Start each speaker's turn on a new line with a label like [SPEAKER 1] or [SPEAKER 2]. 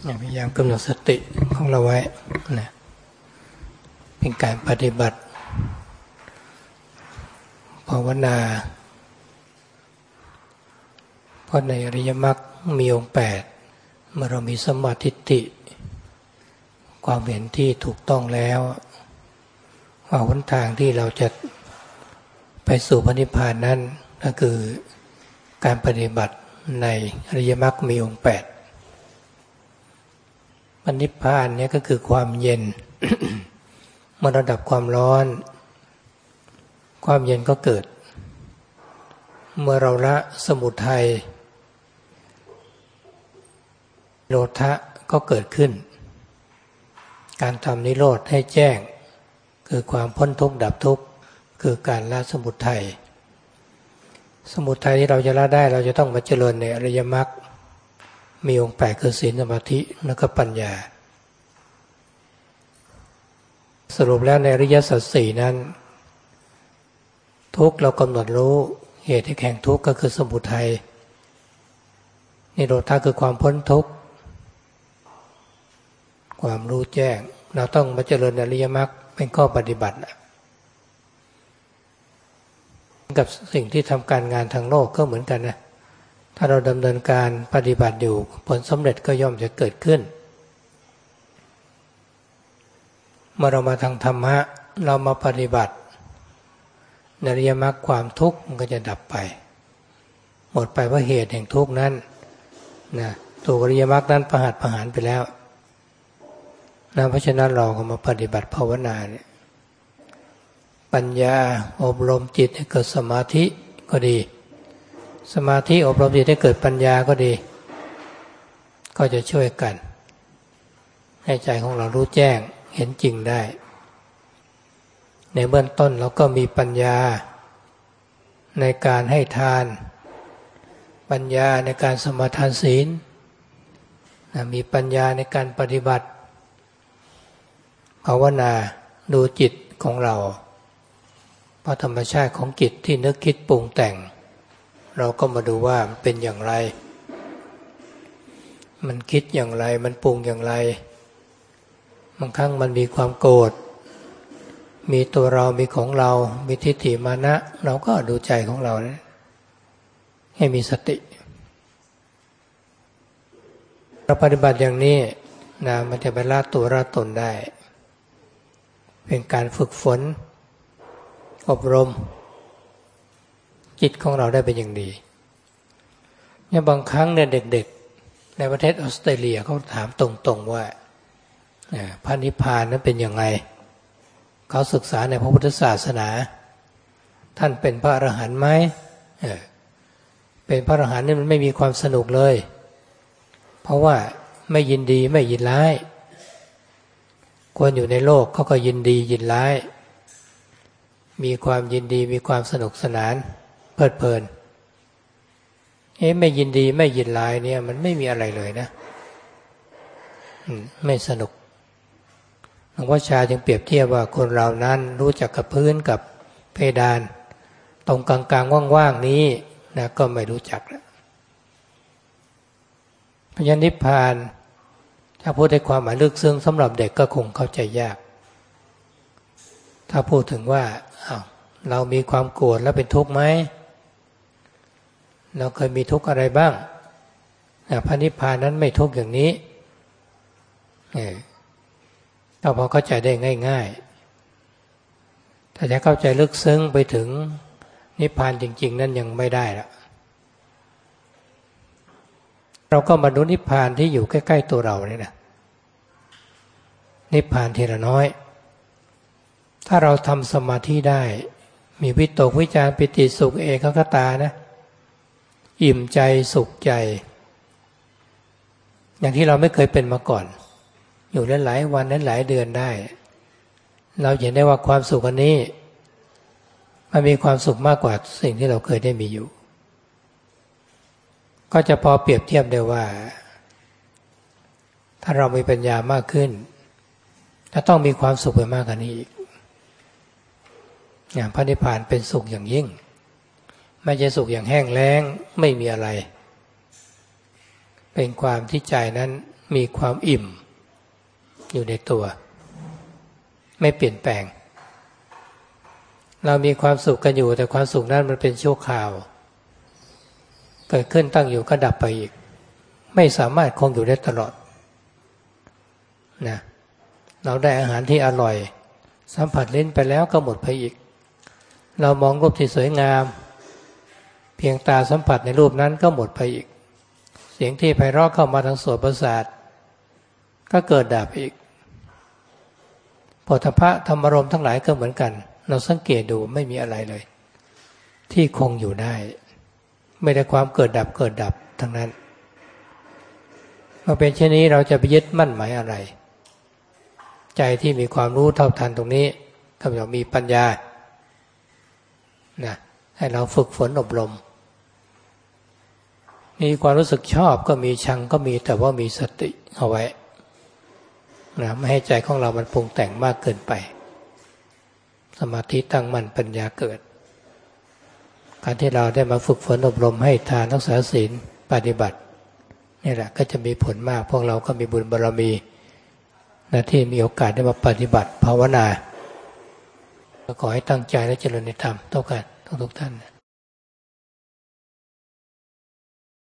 [SPEAKER 1] พยายามกำหนดสติของเราไว้นะเป็นการปฏิบัติภาวนาเพราะในอริยมรรคมีองค์8เมื่อเรามีสัมมาทิฏฐิความเห็นที่ถูกต้องแล้วว่าหนทางที่เราจะไปสู่พระนิพพานนั้นก็คือการปฏิบัติในอริยมรรคมีองค์8พระนิพพานนี้ก็คือความเย็น เมื่อระดับความร้อนความเย็นก็เกิดเมื่อเราละสมุทัยโลภะก็เกิดขึ้นการทำนิโรธให้แจ้งคือความพ้นทุกข์ดับทุกข์คือการละสมุทัยที่เราจะละได้เราจะต้องมาเจริญในอริยมรรคมีองค์8คือศีลสมาธิและก็ปัญญาสรุปแล้วในอริยสัจสี่นั้นทุกข์เรากำหนดรู้เหตุแห่งทุกข์ก็คือสมุทัยนิโรธะคือความพ้นทุกข์ความรู้แจ้งเราต้องมาเจริญอริยมรรคเป็นข้อปฏิบัติกับสิ่งที่ทำการงานทางโลกก็เหมือนกันนะถ้าเราดำเนินการปฏิบัติอยู่ผลสำเร็จก็ย่อมจะเกิดขึ้นเมื่อเรามาทางธรรมะเรามาปฏิบัติอริยมรรคความทุกข์มันก็จะดับไปหมดไปเพราะเหตุแห่งทุกข์นั้นนะถูกอริยมรรคนั้นประหัตประหารไปแล้วนะเพราะฉะนั้นเราก็มาปฏิบัติภาวนาเนี่ยปัญญาอบรมจิตให้เกิดสมาธิก็ดีสมาธิอบรมจิตให้เกิดปัญญาก็ดีก็จะช่วยกันให้ใจของเรารู้แจ้งเห็นจริงได้ในเบื้องต้นเราก็มีปัญญาในการให้ทานปัญญาในการสมาทานศีลมีปัญญาในการปฏิบัติภาวนาดูจิตของเราเพราะธรรมชาติของจิตที่นึกคิดปรุงแต่งเราก็มาดูว่ามันเป็นอย่างไรมันคิดอย่างไรมันปรุงอย่างไรบางครั้งมันมีความโกรธมีตัวเรามีของเรามีทิฏฐิมานะเราก็ดูใจของเรานะให้มีสติเราปฏิบัติอย่างนี้นะมันจะไปละตัวละตนได้เป็นการฝึกฝนอบรมจิตของเราได้เป็นอย่างดีเนี่ยบางครั้งเนี่ยเด็กๆในประเทศออสเตรเลียเขาถามตรงๆว่าพระนิพพานนั้นเป็นยังไงเขาศึกษาในพระพุทธศาสนาท่านเป็นพระอรหันต์ไหมเป็นพระอรหันต์นี่มันไม่มีความสนุกเลยเพราะว่าไม่ยินดีไม่ยินร้ายคนอยู่ในโลกเขาก็ยินดียินร้ายมีความยินดีมีความสนุกสนานเพลิดเพลินไม่ยินดีไม่ยินร้ายเนี่ยมันไม่มีอะไรเลยนะไม่สนุกหลวงพ่อชาจึงเปรียบเทียบว่าคนเรานั้นรู้จักกับพื้นกับเพดานตรงกลางๆว่างๆนี้นะก็ไม่รู้จักแล้วพยัญชนะนิพพานถ้าพูดในความหมายลึกซึ้งสำหรับเด็กก็คงเข้าใจยากถ้าพูดถึงว่าเรามีความโกรธแล้วเป็นทุกข์ไหมเราเคยมีทุกข์อะไรบ้างพระนิพพานนั้นไม่ทุกข์อย่างนี้ถ้าพอเข้าใจได้ง่ายๆถ้าจะเข้าใจลึกซึ้งไปถึงนิพพานจริงๆนั้นยังไม่ได้ละเราก็มาดูนิพพานที่อยู่ใกล้ๆตัวเราเนี่ยนะนิพพานทีละน้อยถ้าเราทำสมาธิได้มีวิตกวิจารปิติสุขเอกคตานะอิ่มใจสุขใจอย่างที่เราไม่เคยเป็นมาก่อนอยู่หลายวันหลายเดือนได้เราเห็นได้ว่าความสุขอันนี้มันมีความสุขมากกว่าสิ่งที่เราเคยได้มีอยู่ก็จะพอเปรียบเทียบได้ว่าถ้าเรามีปัญญามากขึ้นจะต้องมีความสุขไปมากกว่านี้อีกอย่างพระนิพพานเป็นสุขอย่างยิ่งไม่ใช่สุขอย่างแห้งแล้งไม่มีอะไรเป็นความที่ใจนั้นมีความอิ่มอยู่ในตัวไม่เปลี่ยนแปลงเรามีความสุขกันอยู่แต่ความสุขนั้นมันเป็นชั่วคราวเกิดขึ้นตั้งอยู่ก็ดับไปอีกไม่สามารถคงอยู่ได้ตลอดนะเราได้อาหารที่อร่อยสัมผัสลิ้นไปแล้วก็หมดไปอีกเรามองรูปที่สวยงามเพียงตาสัมผัสในรูปนั้นก็หมดไปอีกเสียงที่ไพเราะเข้ามาทางโสตประสาทก็เกิดดับอีกโผฏฐัพพะธรรมารมณ์ทั้งหลายก็เหมือนกันเราสังเกตดูไม่มีอะไรเลยที่คงอยู่ได้ไม่ได้ความเกิดดับทั้งนั้นเมื่อเป็นเช่นนี้เราจะไปยึดมั่นหมายอะไรใจที่มีความรู้เท่าทันตรงนี้ถ้าเรามีปัญญานะให้เราฝึกฝนอบรมมีความรู้สึกชอบก็มีชังก็มีแต่ว่ามีสติเอาไว้นะไม่ให้ใจของเรามันปรุงแต่งมากเกินไปสมาธิตั้งมั่นปัญญาเกิดการที่เราได้มาฝึกฝนอบรมให้ทานรักษาศีลปฏิบัตินี่แหละก็จะมีผลมากพวกเราก็มีบุญบารมีนะที่มีโอกาสได้มาปฏิบัติภาวนาขอให้ตั้งใจและเจริญในธรรมเท่ากันทุกท่าน